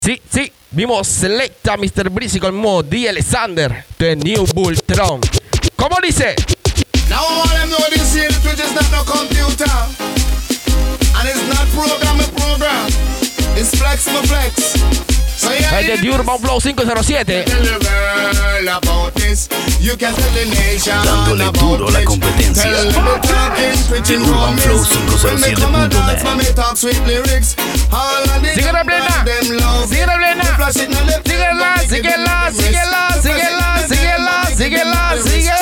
Sì, vimos Selecta Mr. Breezy con el modo D. Alexander de New Voltron. ¿Cómo dice? Now all them know this here, the Twitch is not no computer. And it's not program. It's flex. So yeah, el de Urban Flow 507. Dándole duro a la competencia. The Urban Flow 507.net. Síguela plena. Síguela.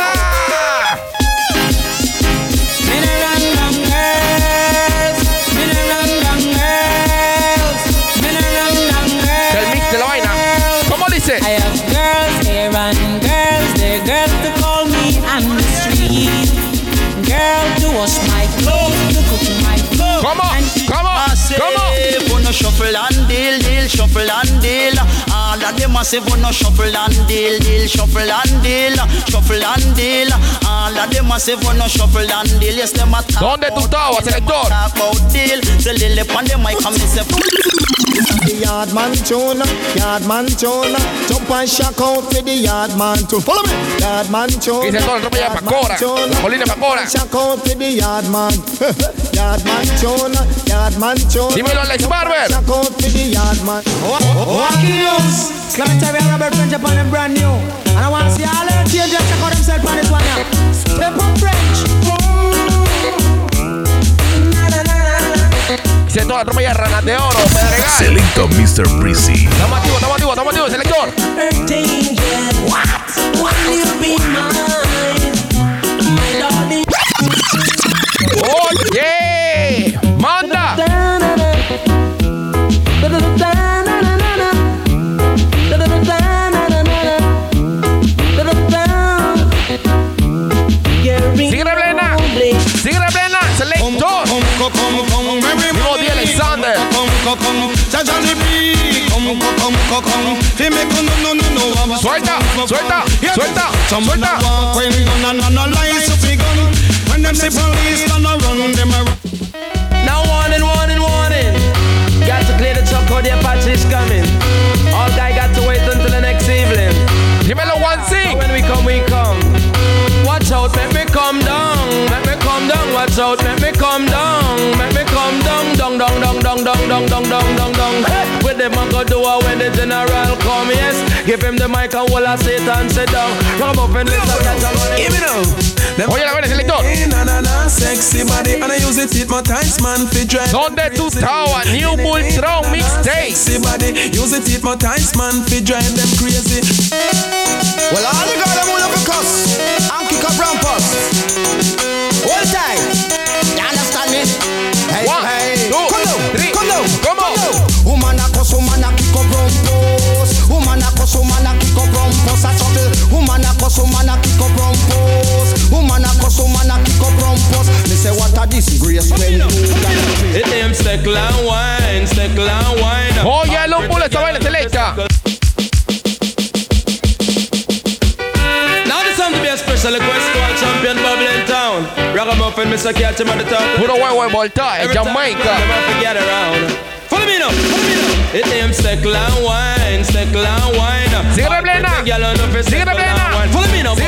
El mix de la vaina. ¿Cómo dice? I have girls here and girls there, girls to call me on the street, girl to wash my clothes, to cook my clothes. ¿Cómo? Wanna shuffle and deal, shuffle and deal. All of them a say wanna shuffle and deal, shuffle and deal. All of them a say wanna shuffle and deal. Yes, them a talk. ¿Dónde tú estabas, selector? Talk about deal. Say lily pon them mic and me say. Yardman tune, jump and shock out with the yardman tune. Follow me. Yardman tune. Dice todo el ropa ya para Cora. La colina para Cora. Shock out with the yardman. Yardman tune. Dímelo, Alex Barber. Shock out with the yardman. Wakios, Clementine and Robert French upon them brand new, and I want to see all the teenagers check out themselves on this one now. Step up French. Dice toda la tropa ya ranas de oro, Pedregal. Selecto Mr. Breezy. Estamos activos, selector. What? Will you be mine, my darling? Oye, manda. Sigue plena, selector. Vivo D. Alexander. Suelta. Now warning. Got to clear the truck or the Apache is coming. All guy got to wait until the next evening. Dímelo, one thing. When we come. Watch out, make me come down. Watch out, make me come down. Dong. Hey, with them I go do it when the general come, yes. Give him the mic and wall of Satan sit down. Come up and listen, catch a money. Give me now. Oye, la buena, selector. Sexy body and I use it hypnotize man fi drive. ¿Dónde tú estabas? New Voltron mixtape. Sexy body, use it hypnotize man fi drive them crazy. Well, all the girls them wanna be cuss and kick up rampus. All time. You understand me? Hey, One, two, three. Come down. Woman a cuss, woman a kick up rumpus. Woman a cuss, woman a kick up rumpus. That's all. Woman a cuss, woman a kick up rumpus. Woman a cuss, woman a kick up rumpus. Me say what a disgrace when you can. It them steckle and wine. Oye, el hombre esta vaina, selecta. Now this time to be a special request to our champion Bubbling Town. Ragamuffin, Mr. Catch him at the top. Puro huevo de voltaje, Every time Jamaica. never forget around. Follow me now. It them steckle and wine. Sígueme plena. Follow me now.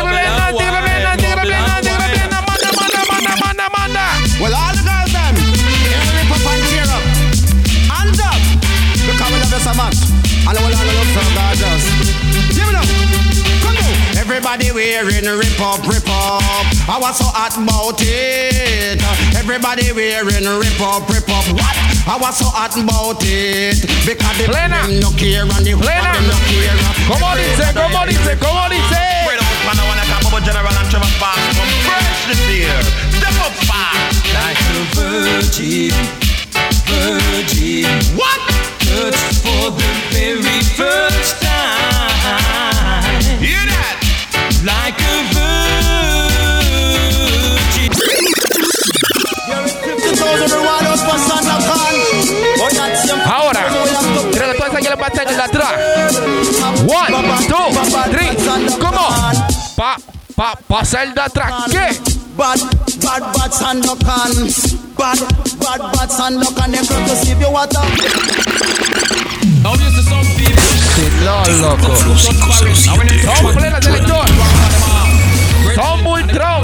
Manda. Well, all the girls them, rip up and cheer up. Hands up. Because we love you so much. And we all love so gorgeous. Give me now. Come on. Everybody wearing rip up. I was so hot about it. Everybody wearing rip up. What? I was so hot about it. Because the Plena. them no care and the Plena. them no care. ¿Cómo dice? Wait up, man, I wanna talk about General and Trevor Park. From fresh this year. Step up fast. Like a virgin. What? Touched for the very first time. Hear that? Like a virgin. Ahora, tírale toda esa que le pasa en la atrás. 1, 2, 3. ¿Cómo? Pasa el de atrás. ¿Qué? Bad and look on. Bad and look on. Them come to see you what up. Now this is some loco. Flow 507. Son plena, selector. Son Bultron.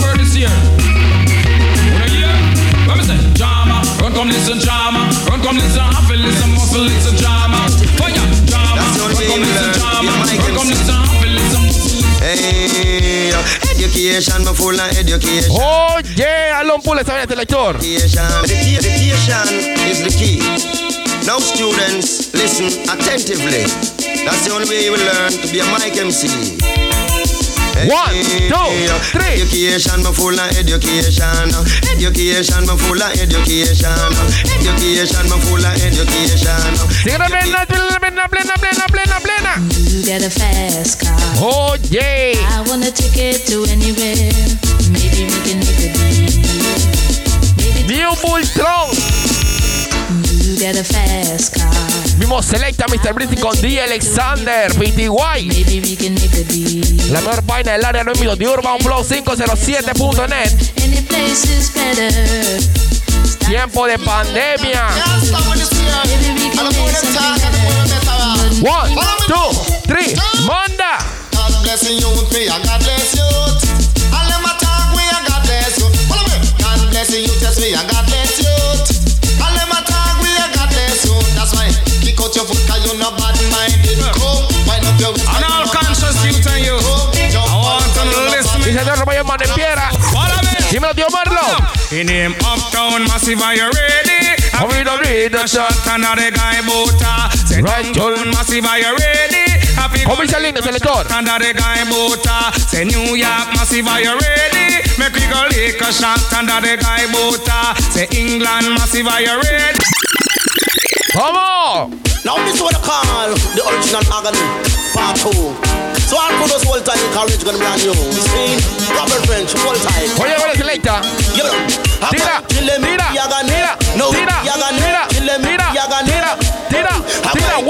Drama, run come listen drama, run come listen happy, listen muscle, listen drama. Fire, drama, run come listen drama, run come listen happy, listen muscle. Hey, education, me full of education. Oh yeah, Alon Pula esa vaina, selector. Education is the key. Now students, listen attentively. That's the only way you will learn to be a mic MC. 1, 2, 3. Education, me full of education. Education, me full of education. Education, me full of education. Plena. You get a fast car. Oh yeah. I want a ticket to anywhere. Maybe we can make a deal. New Bultron. You get a fast car. Vimos Selecta Mr. British con D. Alexander, PTY. Maybe we can make a deal. La mejor vaina del área 9000 de Urban Flow 507.net. Any place is better. Tiempo de pandemia. Maybe we can make something better. 1, 2, 3, manda. God bless you, me, and God bless you. And let my talk, we and God bless you. Follow me. God bless you, just me, and God bless you. And let my talk, we and God bless you. That's why, kick out your foot, cause you're not bad-minded. Come, wind up your waist. And all conscious youth and you, I want to listen. Dice Don Romayo Man en Piedra. Follow me. Dímelo, tío Marlon. In him uptown massive, are you ready? Have you done read the shot? Another guy boata. Say Right, downtown massive, are you ready? Happy ¿Cómo dice el lindo, selector? Another guy boata. Say New York massive, are you ready? Make we go lick a shot. Another guy boata. Say England massive, are you ready? ¿Cómo? Now this is what I call the original agony, part 2. So I'll put us whole time in courage gonna be on you. You see? Robert French, whole time. Oye, con el Selecta. Give it up. Tira, tira, tira, No, tira, tira, tira, tira, tira, 1,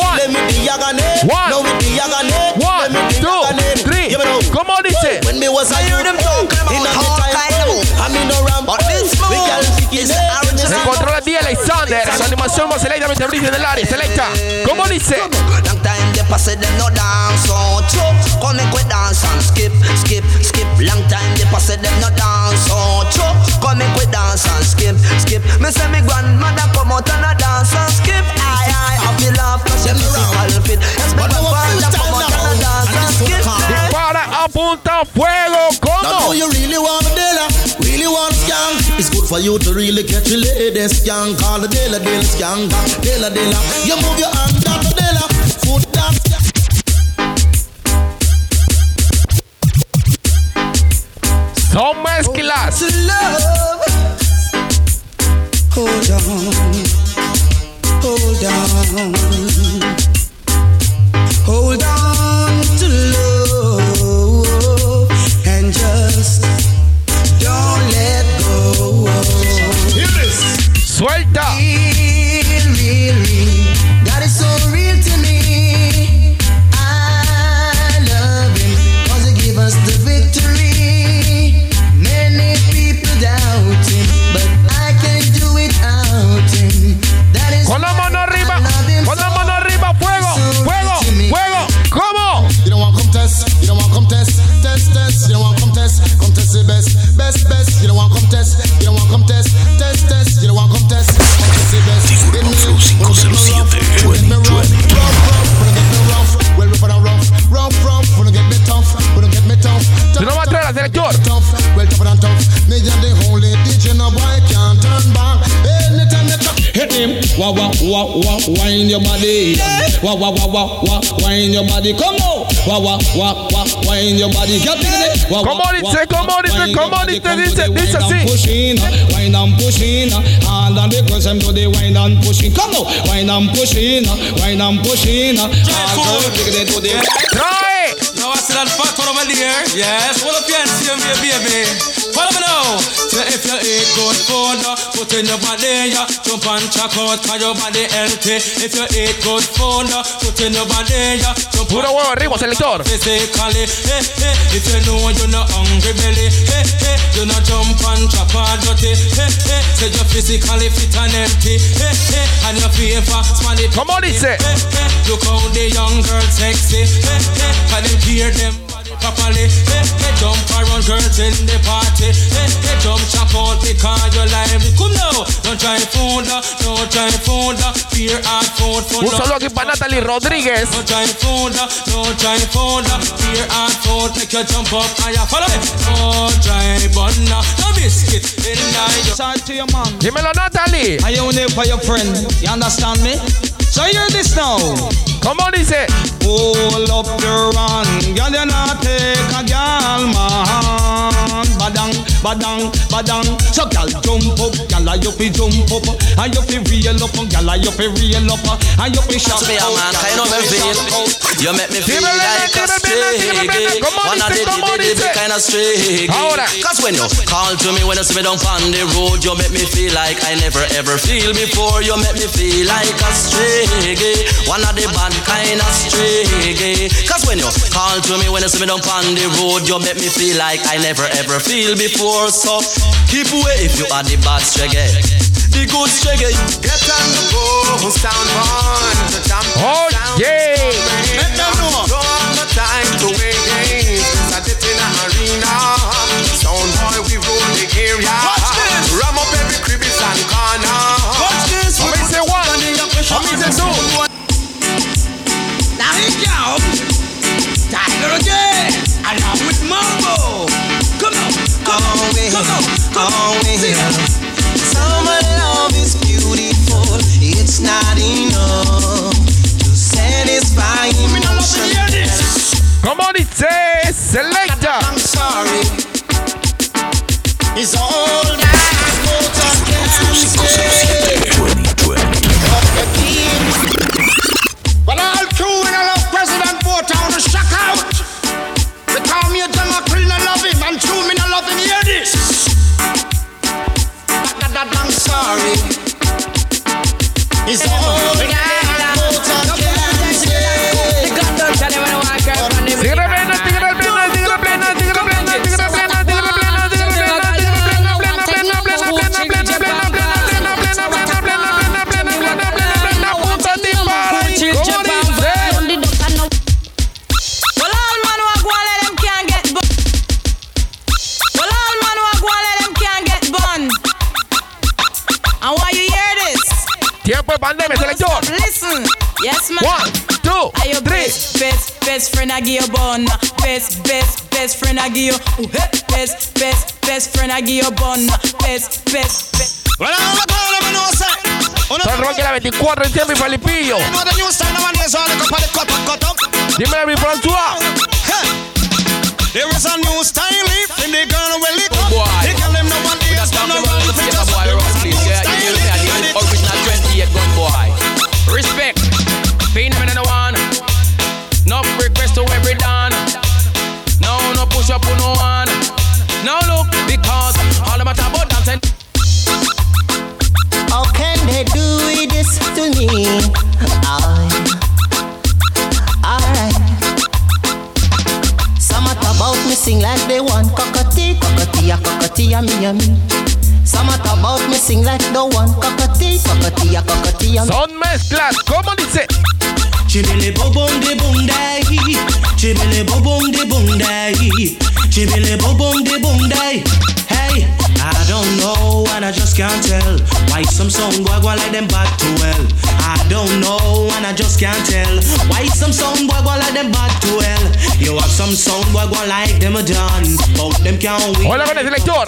2, 3. ¿Cómo dice? When me was a youth, in a time, I mean no ram, but this is Se controla D. Alexander. Su animación más Selecta Mr. British en el área. Selecta. ¿Cómo dice? long time they pass it, them no dance, so chop. Come make we dance and skip, skip, skip. Long time they pass it, them no dance, so chop. Come make we dance and skip, skip. Me say me grandmother come out and a dance and skip. I feel laugh 'cause them physical fit. Yes, my grandfather come out and a dance and skip. Dispara, apunta, fuego. Now ¿Cómo? you really want a dealer, really want a skank. It's good for you to really catch a lady skank. Call the dealer, dealer skank. Dealer, dealer. You move your hand down the dealer. Foot down. Son mezclas. Hold on, hold on, hold on to love and just don't let go. Hear this. Suelta. Real, real, real. God is so real to me. I love Him 'cause He give us the victory. Many people doubt Him, but I can't do without Him. That is Con la mano arriba. I love Him Con la mano arriba. Fuego. Fuego. Fuego. ¿Cómo? You don't want come test. You don't want come test. Test, test. You don't want come test. Come test the best. Best, best. You don't want come test. You don't want come test. Test, test. You don't want come test. Come test the best. Get me Flow rough. 507 Get me rough. 2020. Rough. Wanna get me rough. Well, we put on rough. Rough. Wanna get me tough. Wanna get me tough. Tú no vas a traer al selector. Tough. Well, tougher than tough. Me and the only DJ, no boy can't turn back. Anytime you talk, Hit him, wah wah wah wah, wind your body. Wah wah wah wah wah, wind your body. Come on, wah wah wah wah, wind your body. Get it, wah wah. ¿Cómo dice? ¿Cómo dice? ¿Cómo dice? Dice así. Pushing, wind and pushing, hand on the cross and to the wind and pushing. Come on, wind and pushing, wind and pushing. Trae. Now I see that fat one over there. Yes, follow up your hands, baby. Follow me now. if you eat good food, put in your body, jump and check out, cause your body healthy. If you eat good food, put in your body, jump puro huevo arriba, selector. physically. If you know you're not hungry belly, you not jump and chop and dirty. Say you're physically fit and healthy, and your favor smile it. Come on, dice. Look how the young girls sexy, can them hear them properly. Jump around girls in the party. Jump chop out because you're lively. Come now, don't try food, don't try food. Fear hard food for Un saludo aquí para Natalie Rodríguez. don't try food, don't try food. Fear hard food, make you jump up and you follow me. Don't try bun, no biscuit in your Talk to your man. Dímelo, Natalie. Are you there for your friend? You understand me? So hear this now. Come on, dice. Hold up your run, girl, you not take a girl, man. Badang, badang, badang. So girl, jump up, girl, you fi jump up, and you fi reel up, girl, you fi reel up, and you fi shut Me a man, I know me feel. You make me feel Dime, like a stray. come on, One of the kind of stray. Ahora. Cause when you call to me, when you see me down on the road, you make me feel like I never ever feel before. You make me feel like a stray. One of the bad kind of stray. Cause when you call to me, when you see me down on the road, you make me feel like I never ever feel before. So keep away if you are the bad stray. The good stray. Get on the go, sound on the jump. Oh, yeah. Let them know. Don't have no time to wait. It's a dit in a arena. Sound boy, we rule the area. Watch this. Ram up every crevice and corner. Watch this. How many say one? How many say two? Now here go. Tiger again, along with Mambo. Come on, come on, come on, come on. Summer love is beautiful. It's not enough to satisfy emotions. Come on, dice. Selecta. I'm sorry. It's all that But all true and I love President vote I wanna shock out. They call me a democrat and I love him. And true me I love him, hear this. I'm sorry. It's all that Tigre plena, tigre plena, tigre plena, tigre plena, tigre plena, tigre plena, tigre plena, tigre plena, plena, plena, plena, plena, plena, plena, plena, plena, plena, plena, plena, plena, plena, plena, plena, punta de para. ¿Cómo dice? Well, all man who go let them can't get bun. Well, all man who go let them can't get bun. And why you hear this? Tiempo de pandemia, selector. Listen. Yes, man. 1, 2, Are your 3. best friend I give you bun. Best friend I give you. Best friend I give you bun. Best. Well, I'm not going to know, sir. Son Roque la 24 en tiempo y Felipillo. You know the new style nowadays, so they go cut up. Dímelo, mi François. There is a new style, and they gonna well it up. boy. They can them no one That's days, not no the one one fit to us. boy, There is a please. new Yeah, style, you know me, I and the they original 28 gun boy. Respect. Phenomenon one. No request to every dawn. No push up on no one. No look, because all about dancing. How can they do this to me? Alright. Some talk about me sing like they want cockatee, me and me. Some talk about me sing like they want cockatee, me. Son mezclas. ¿Cómo dice? Chibili bobong de bundai, chibili bobong de bundai, chibili bobong de bundai. Hey, I don't know and I just can't tell why some song boy go like them bad to well. I don't know and I just can't tell why some song boy go like them bad to well. You have some song boy go like them a done, but them can't win. Hola con el selector.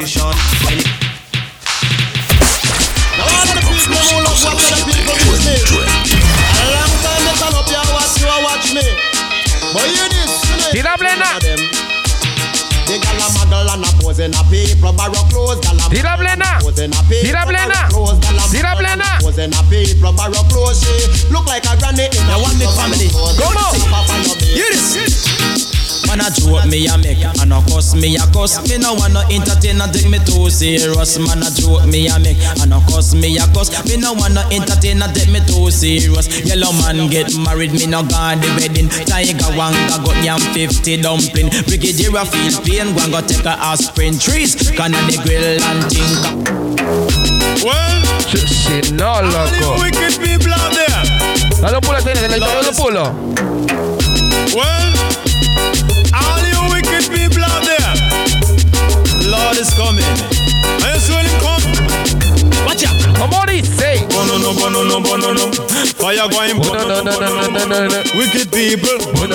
Now all of the people who love what other people business. A long time they turn up here, watch me. But hear this, Tira plena. the gala model and a pose in a paper barrow clothes. Tira plena. Pose in a paper Tira plena. barrow clothes. Tira plena. Pose in a paper barrow clothes. She look like a granny in a one big family. ¿Cómo? Hear this. Man a a joke me a make, and a cuss me a cuss. Me no wanna entertain and take me too serious. Man a joke me a make, and a cuss me a cuss. Me no wanna entertain and take me too serious. Yellow man get married, me no gone the wedding. Tiger Wanga got yam 50 dumpling. Brigadier feel pain, one go take a aspirin. Trees, can the grill and think. Well, no, loco. all you wicked people out there. Dale pulo, dale pulo. Well, all you wicked people out there. Lord is coming. I just want him come. Watch out. Come on, he say. Bono. Fire going. No. Wicked people.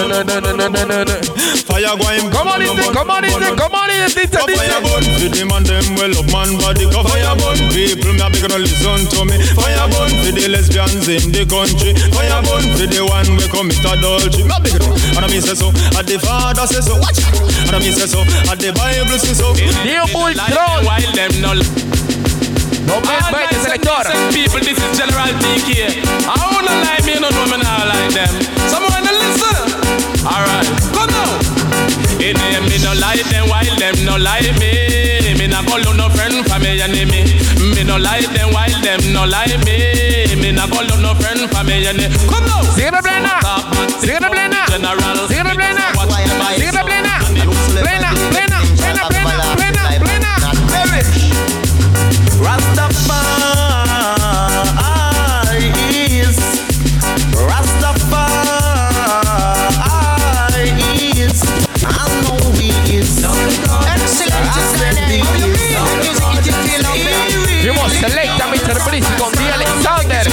Fire going. Come on, he say. Fire burn. Feed them and them well up man body. Fire burn. People me a big gonna listen to me. Fire burn. For the lesbians in the country. Fire burn. For the one we commit adultery. Me a big gonna. And I mean say so. And the Father say so. Watch out. And I mean say so. And the Bible say so. New Bull Throne. While them no. No man by the selector. People, this is General DK. I wanna like me, no know me now like them. Someone to listen. Alright, come now. In them me no like them, while them no like me. Me no call no friend for me enemy. Me no like them, while them no like me. Me no call no friend for me enemy. Come now. Sigue la plena. General. Sigue la plena. Plena. Rastafari is I know he is You must select a Mr. Brice con D. Alexander.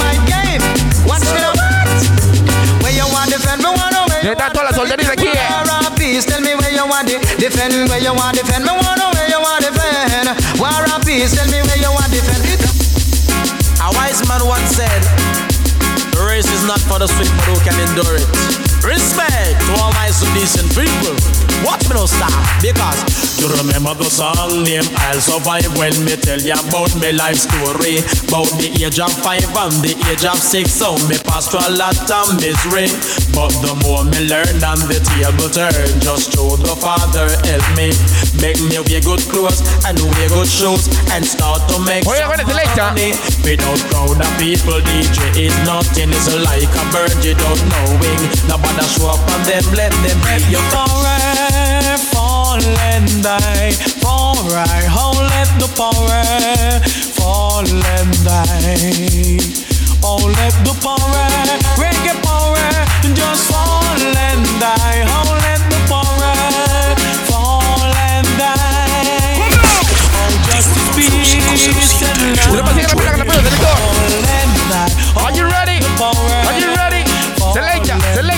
Where you want defend me one away. ¿Dónde están todas las soldaditas aquí? Tell me where you want defend, where you want defend me one away. You want defend. War and peace. Tell me where you want defend it. A wise man once said, the race is not for the swift, but who can endure it. Respect to all my decent people. Watch me no stop, because you remember the song name I'll survive when me tell you about my life story. About the age of 5 and the age of 6, so me pass through a lot of misery. But the more me learn and the table turn, just show the Father help me. Make me wear good clothes and wear good shoes and start to make some money. Without crowd of people, DJ is nothing. It's like a bird you don't know wing. Nobody show up on them, let them be your power fall and die. Fall right, oh let the power fall and die. Oh let the power, reggae power, just fall and die. Oh let the power fall and die. Oh just peace and love. Are you ready? Are you ready? Selecta.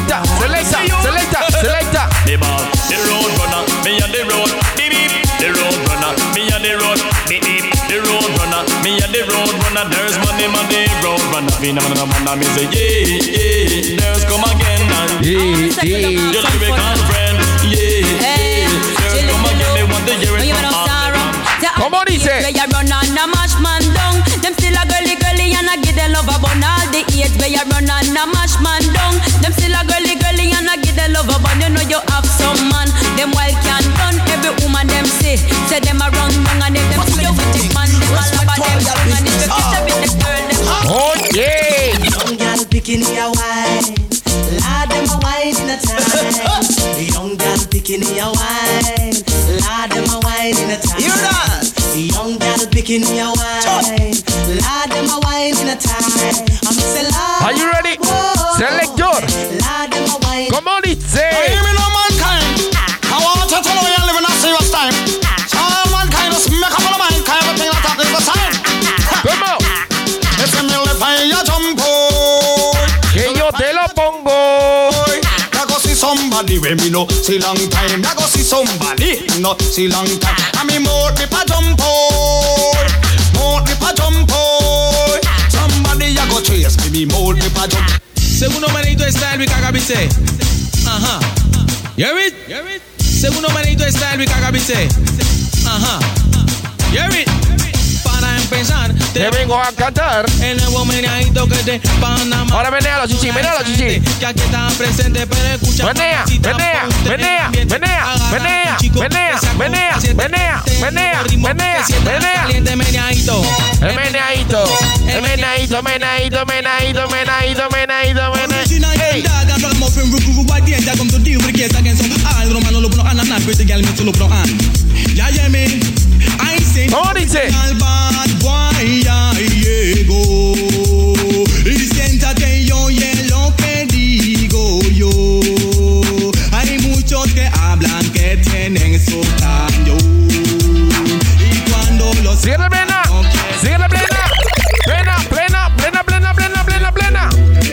The road runner, me and the road, beep beep. The road runner, me and the road, beep beep. The road runner, me and the road runner. There's money, road runner. Me say yeah, there's come again and yeah. Your lyrical friend, yeah. There's come again, they want to hear it from all. Come on, he say. Where you run on a mash man down. Them still a girly and I give the love a bun. All the age where you run on a mash man down. Them still a girly and I give the love a bun. You know you have some man. Them wild can run. Every woman them say them a run down. And if them see you with it man, them all about them tongue. And if you kiss a bit the girl, them oh yeah. Young girl picking your wine. Lord, them a wine in a time. Young girl picking your wine. Lord, them a wine in a time. Hear that? Young girl picking your wine. Lord, them a wine in a time. I'm say Lord. Are you ready? Selector. Lord, them a wine. Come on, it say. Hear me now, mankind. I want you to know you're living a serious time. So all mankind just make up your mind. Everything that happens is the time. Come on. If you me live and you jump, boy. Que yo te lo pongo. I go see somebody when me know see long time. I go see somebody not see long time. I me more me pa jump, boy. More me pa jump, boy. Somebody I go chase me more me pa jump. Segundo manito style we kagabise. Hear it? Segundo manito style we kagabise. Hear it? Para empezar. Te vengo a cantar. El nuevo meneadito que te van a ahora menealo, chichi, menealo, chichi. Que aquí está presente, pero escucha. Menea, menea, menea, menea, menea, menea, menea, menea, menea, menea, menea. Caliente meneadito. El meneadito, el meneadito, meneadito, meneadito, meneadito, meneadito, meneadito. Hey. ¿Cómo dice? Y siéntate yo y es lo que digo yo. Hay muchos que hablan que tienen su daño. Y cuando los sigue la plena, sigue la plena, plena, plena, plena, plena, plena, plena, plena.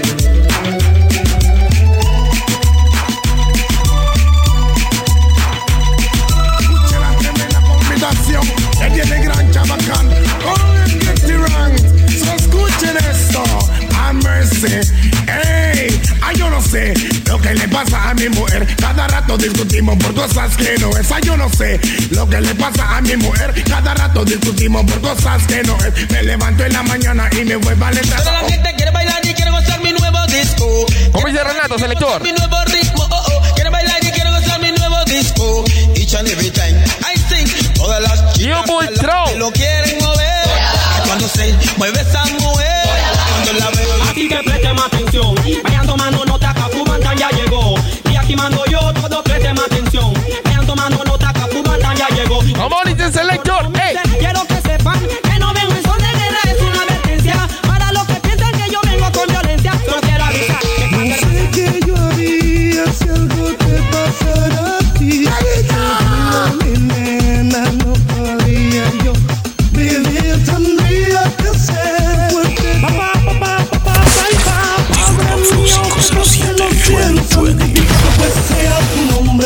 Escuche la tremenda combinación que tiene gran chabacán. Con get the rank. So escuchen esto. A mercy. Hey, yo no sé lo que le pasa a mi mujer. Cada rato discutimos por cosas que no es. Yo no sé lo que le pasa a mi mujer. Cada rato discutimos por cosas que no es. Me levanto en la mañana y me vuelvo a levantar. Toda la gente quiere bailar y quiere gozar mi nuevo disco. ¿Cómo dice Renato, selector? Mi nuevo ritmo, quiere bailar y quiere gozar mi nuevo disco. Each and every time I sing, todas las chicas lo quieren mover. Cuando se mueve esa mujer, cuando la veo. Así que presten atención, vayan tomando nota, Capubantán ya llegó. Y aquí mando yo, todos presten atención. Vayan tomando nota, Capubantán ya llegó. ¿Cómo dice selector? Hey. Quiero que sepan que no vengo en son de guerra, es una advertencia. Para los que piensan que yo vengo con violencia, no quiero avisar. No sé qué yo haría si algo te pasara a ti. Mi nena, no podría yo vivir, tendría que ser fuerte. Papá, papá, papá, padre mío, que no pienso en ti. Pues sea tu nombre.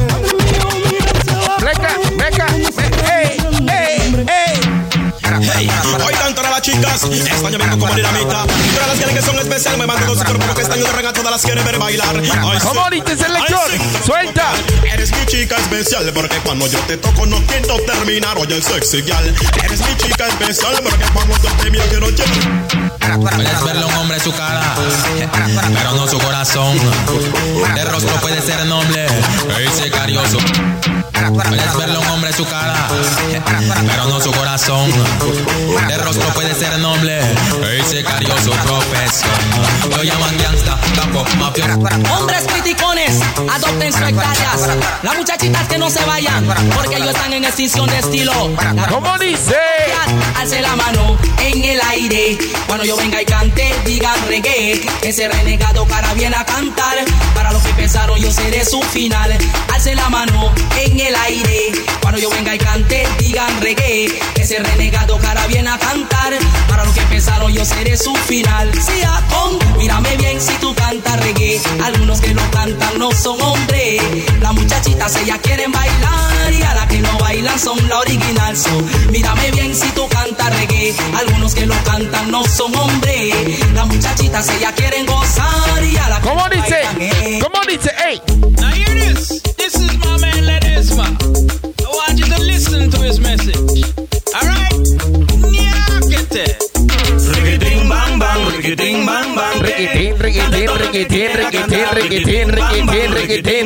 Meca, hey, hey, hey. Oigan todas las chicas, España vengo como dinamita. Todas las quieren que son especiales, me mandan con su cuerpo que están y de todas las quieren ver bailar. ¿Cómo dice selector? Suelta. Eres mi chica especial porque cuando yo te toco no quiero terminar. Oye, el sexy gal. Eres mi chica especial porque cuando yo te miro quiero llegar. Puedes verle a un hombre su cara, pero no su corazón. De rostro puede ser noble y ser carioso. Puedes verle a un hombre su cara, pero no su corazón. De rostro puede ser noble y ser carioso. Profesión lo llaman gangsta, capo, mafia. Hombres criticones, adopten su hectáreas. Las muchachitas que no se vayan, porque ellos están en extinción de estilo. ¿Cómo dice? Alce la mano en el aire. Cuando yo venga y cante, digan reggae. Ese renegado cara viene a cantar. Para los que pensaron yo seré su final. Alce la mano en el aire. Cuando yo venga y cante, digan reggae. Ese renegado cara viene a cantar. Para los que pensaron yo seré su final. Si Acon, mírame bien si tú cantas reggae. Algunos que lo cantan no son hombres. Las muchachitas ellas quieren bailar y a las que no bailan son la original. So, mírame bien si tú cantas reggae. Algunos que lo cantan no son hombres. Las muchachitas ellas quieren gozar y a las que ¿Cómo no dice? bailan. ¿Cómo dice? Hey. Now hear this. This is my man Ledesma. I want you to listen to his message. Alright? Nyakete. Riquitín bang bang, riquitín bang bang. Riquitín, riquitín, riquitín, riquitín, riquitín, riquitín, riquitín,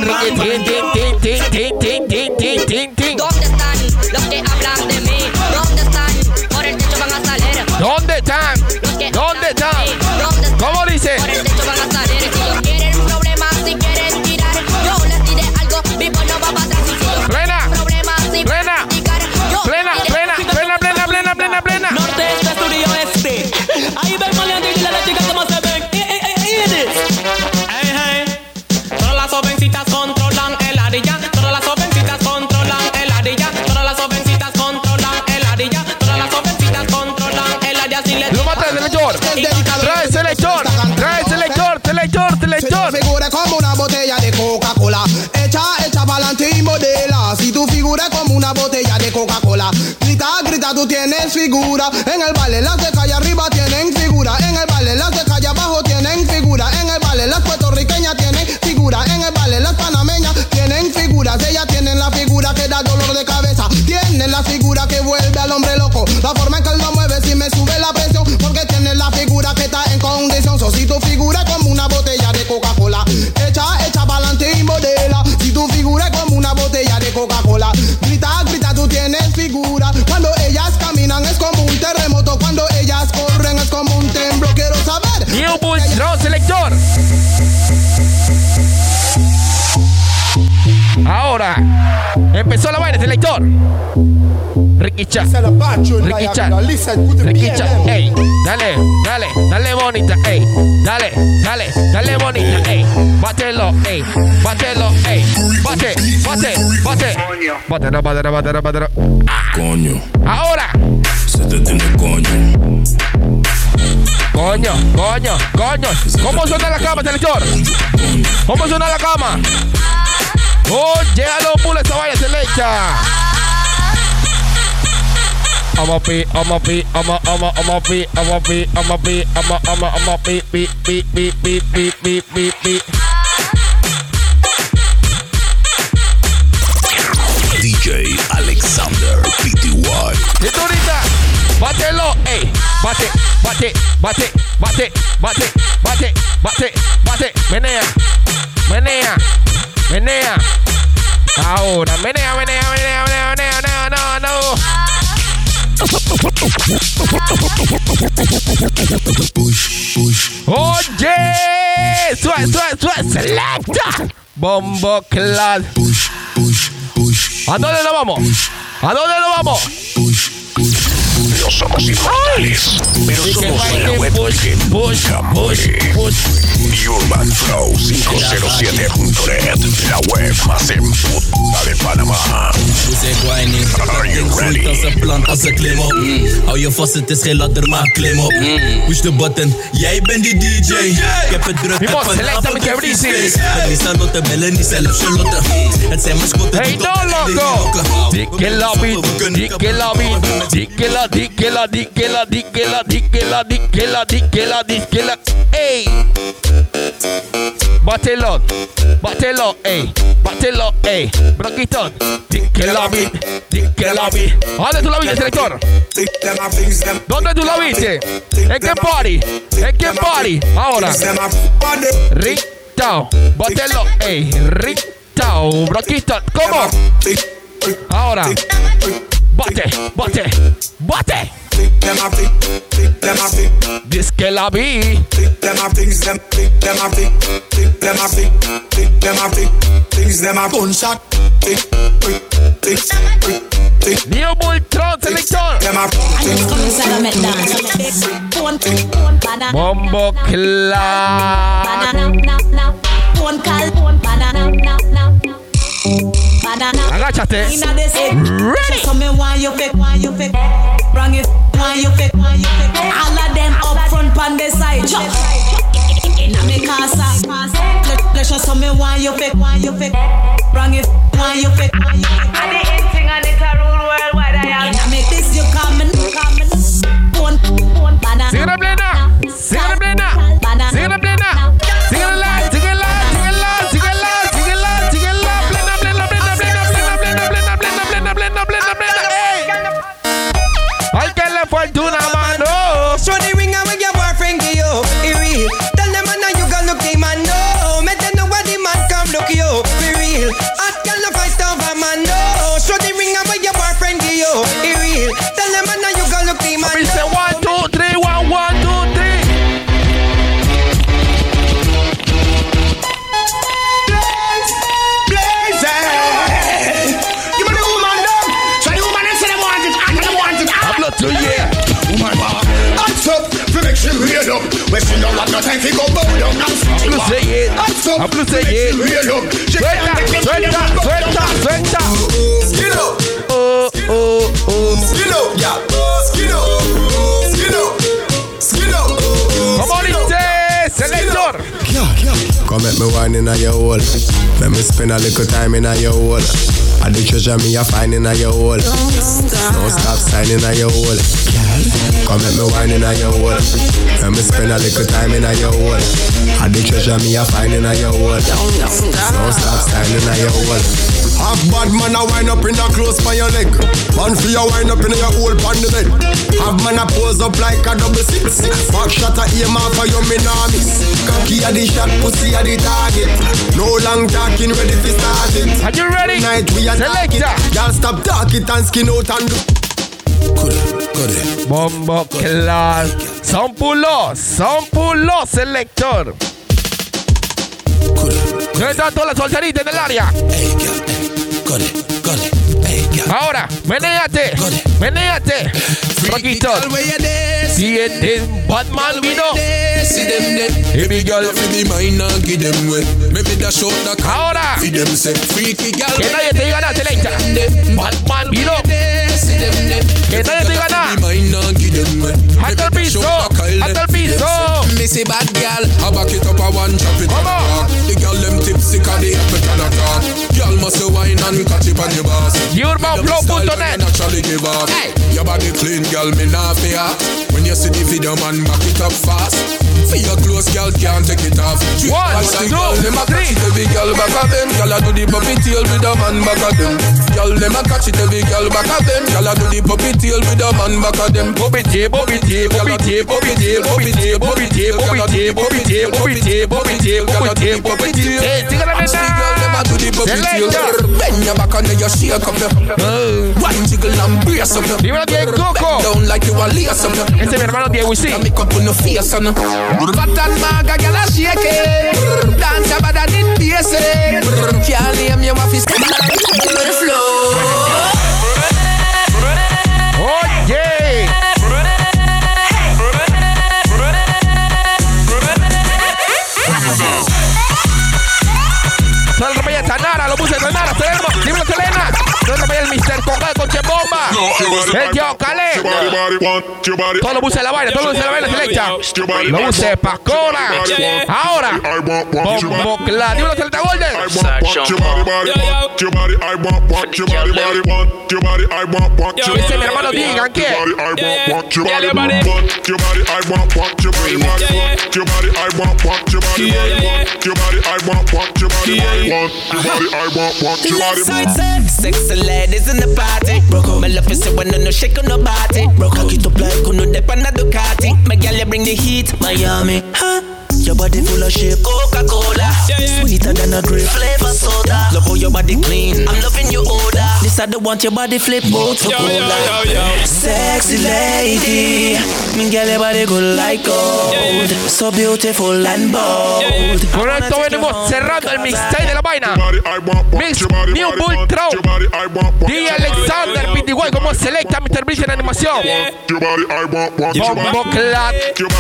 riquitín. ¿Dónde están los que hablan de mí? ¿Dónde están? Por el techo van a salir. ¿Dónde están? ¿Dónde están? ¿Cómo dice? Por el techo van a salir. Si ellos quieren problemas, si quieren tirar, yo les diré algo, mi pueblo va para atrás. Si ellos Plena. quieren problemas, si Plena. tirar, yo Plena, diré- plena, plena, plena, plena, plena, plena. Norte, este, sur y oeste. Ahí ven maleante y las chicas como se ven. Todas las jovencitas controlan el ardilla. Todas las jovencitas controlan el ardilla. Todas las jovencitas controlan el ardilla. Todas las jovencitas controlan el ardilla. Si le Lo mata el selector. Trae selector. Trae selector, selector, selector. Si tu figura como una botella de Coca-Cola, echa pa'lante y modela. Si tu figura como una botella de Coca-Cola, grita, grita, tú tienes figura. En el baile las de calle arriba tienen figura. En el baile las de calle abajo tienen figura. En el baile las puertorriqueñas tienen figura. En el baile las panameñas tienen figuras. Ellas tienen la figura que da dolor de cabeza. Tienen la figura que vuelve al hombre loco. La forma en que él lo mueve, si Ahora empezó la vaina, selector. Ricky Chat. Ricky Chat. Ricky Chat. Ey, dale bonita, ey. Dale bonita, ey. Bátelo, ey. Bate. Bátelo. Coño. Ahora. Se te tiene coño. Coño. ¿Cómo suena la cama, selector? ¿Cómo suena la cama? Oh, llega los mules, esta vaina, selecta. I'ma be. DJ Alexander PTY. Cinturita, bátelo, ey. Bate. Menea. Ahora, menea. No. Push. Oye, suave, selecta. Bombo Clad. Push. ¿A dónde nos vamos? No somos inmortales, pero somos la web que nunca muere. Urban Flow 507.net, la web más en puta de Panamá. Are you ready? Als een plant, als een klim op. Hou je vast, het is geen ladder, maar klim op. Push de button, jij bent die DJ. Ik heb het druk, heb vanavond op die space. Met die Charlotte, bellen niet zelf Charlotte. Het zijn mijn schotten, hey, no loco. Dikke lobby. Ey. Bátelo, ey. Bronquito. Dikke lobby. ¿Dónde tú la viste, selector? ¿Dónde tú la viste? ¿En qué party? Ahora. Rictao. Bátelo, ey. Rictao. Bronquito. ¿Cómo? Ahora. Bate. Disque la vi. New Bultron selector. Bombo Clad. Agáchate. Ready. All of them up front on the side. Inna me casa. Let's show some me why you fake. Bring it, why you fake. And the thing and it's a rule worldwide. Inna me this you coming. Sigue la plena. Al que le fortuna, mano. Show the ring and when your boyfriend give you, it real. Tell them man you gonna look the man no. Make them know what the man come look you, be real. Hot girl no fight over man no. Show the ring and when your boyfriend give you, it real. Tell them man you gonna look the man no. Say 1, 2, 3, 1, 1, 2, 3. Apluceye. Suelta. Skin up. Skin up. Yeah. Skin up. Come on, selector. Come make me wine in your hole. Let me spend a little time in your hole. I do treasure me a find in your hole. Don't stop signing in your hole. Come make me wine in your hole. Let me spend a little time in your hole. I do treasure me a find in your hole. Don't stop signing in your hole. Half bad man a wind up in a close by your leg. Man for you wind up in your hole on the bed. Half man a pose up like a double six. Back shot a aim off for your minamis. Cocky a the shot, pussy a the target. No long talking, ready to start it. Are you ready? Night we are talking. Y'all stop talking and skin out and do. Bombo Clad. Sampulo, selector. ¿Dónde están todas las solteritas en el área? Ahora, menéate. Roquito. Siete Batman vino. Ahora. Que nadie te diga nada, Selecta. Batman vino. Que nadie te diga nada. Hasta el piso. Missy bad girl, I back it up, I one chop it. The girl them tipsy, cause they have it on a talk. Girl must wine and catch it on your boss. UrbanFlow.net. Naturally give off. Your body clean, girl, me not fear. When you see the video, man, back it up fast. For your clothes, girl, can't take it off. 1, 2, 3. Every girl back of them, girl, I do the puppy tail with a man back of them. Girl, them a catch it, every girl back of them. Girl, I do the puppy tail with a man back of them. Puppy tail. Bend your back and you shake up your one jiggle and brace up your down like you a lace up your. Este es mi hermano Diego y sí. Make up on the face on fat and maga girl a shake it. Dance about that in basic. Can't name your office. Flow. Oye. Solo repella Tanara, lo puse de Tanara, dímelo Selena. Solo repella el Mr. Coca con Chebomba. El tío Calé. Todo lo puse en la vaina, Selecta. Lo puse Pascona. Ahora. Bombo Clan. Dímelo Selecta Golden. Dice mi hermano Digan que. Sexy ladies in the party. My love is when no shake on nobody. Cock it up like no dep on a Ducati. My girl you bring the heat, Miami. Huh? Your body full of shape, Coca-Cola. Sweeter than a grape, flavor soda. Love how your body clean, I'm loving your odor. This I don't want your body flip out for cola. Sexy lady, me girl your body good like gold. So beautiful and bold. Con esto venimos cerrando el mixtape de la vaina. Mix New Bull Trout. D. Alexander, PTY como Selecta, Mr. Bridge en animación. Bombo Clat.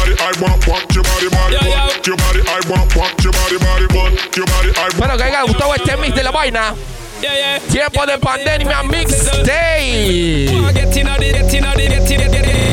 Bueno, que haya gustado este mix de la vaina. Tiempo de pandemia mixtape.